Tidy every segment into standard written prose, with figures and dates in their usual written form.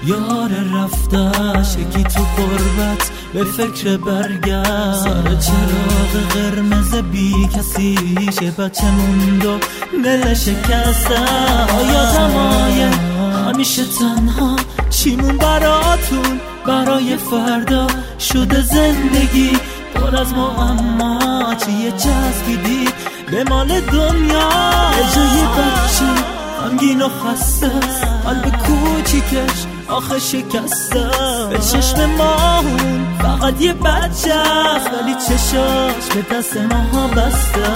یار رفتش یکی تو غربت به فکر برگشت، سر چراغ قرمز بی کسیشه بچه موند و دل شکسته. یادمایه همیشه تنها چیمون براتون، برای فردا شده زندگی پر از معما. چیه چسبیدی به مال دنیا، به جای بچه غمگین و خسته، قلب کوچیکش آخه شکسته. به چشم ماهون فقط یه بچه است، ولی چشاش به دست ماها بسته.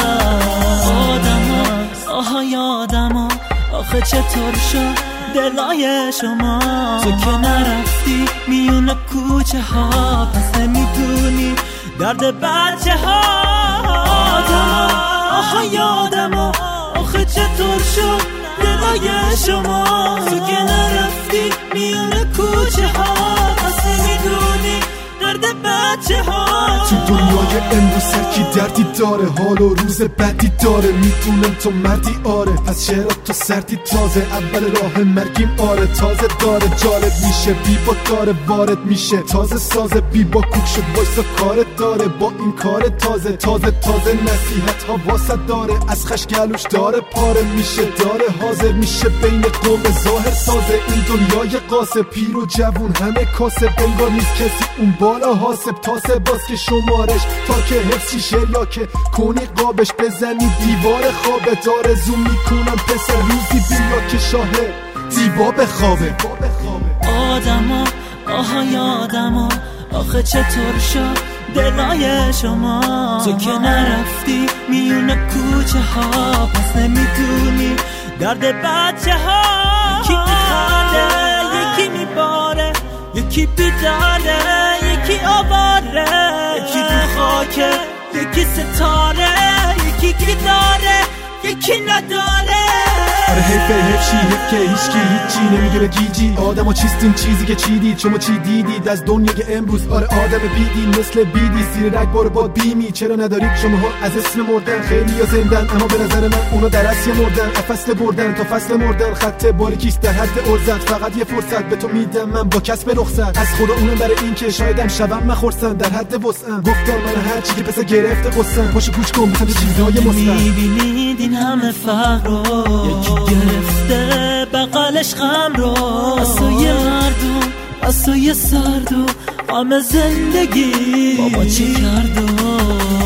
آهای آدما آخه چطور شد دلای شما؟ تو که نرفتی میون کوچه ها، پس نمیدونی درد بچه ها. آهای آدما آخه چطور شد دلای شما؟ تو که نرفتی میون کوچه ها، پس نمیدونی درد بچه ها. تو دنیای امروز سرکی دردی داره، حال و روز بدی داره. میدونم تو مردی آره، پس چرا تو سردی؟ تازه اول راه مرگیم آره. تازه داره جالب میشه، بی با داره وارد میشه. تازه سازه بی با کوک شد وایسا کارت داره. با این کار تازه نصیحت ها واسه داره. از خشگلوش داره پاره میشه، داره حاضر میشه بین قوم ظاهر سازه. این دنیای قاسه پیر و جوون همه کاسه، بنگار نیست کسی اون بالا حاسب. تاسه باز که شمارش تا که حفظی شر یا که کنی قابش بزنی دیوار خوابه. داره زوم میکنم پسر روزی بیا که شاهه زیبا بخوابه. آدما آهای آدما آخه چطور شد دلای شما؟ تو که نرفتی میون کوچه ها، پس نمیدونی درد بچه ها. یکی میخنده یکی میباره، یکی بیداره یکی آواره، یکی تو خاکه یکی ستاره، یکی کی داره یکی نداره. آره حیف که هیچکی هیچی نمیدونه گیجی. آدم چیست این چیزی که چی دید؟ شما چی دیدید از دنیای امروز؟ آره آدم بیدی مثل بیدی زیر رگ بار باد بیمی. چرا ندارید شماها از اسم مردن؟ خیلی یا زندن اما به نظر من اونا در اصل مردن. فصل بردن تا فصل مردن، خط باریکیست در حد ارزت. فقط یه فرصت به تو میدم من با کسب رخصت از خدا، اونم برای این که شایدم شبم مخورسن در حد وسعم. گفتم من هر چی که پس گرفته قصم، پاشو گوش کن مثلا چیزای مستم. میبینید این همه فقر رو، یکی گرفته بغلش غم رو. از توی مردم از توی سرد و غم زندگی بابا چی کرد؟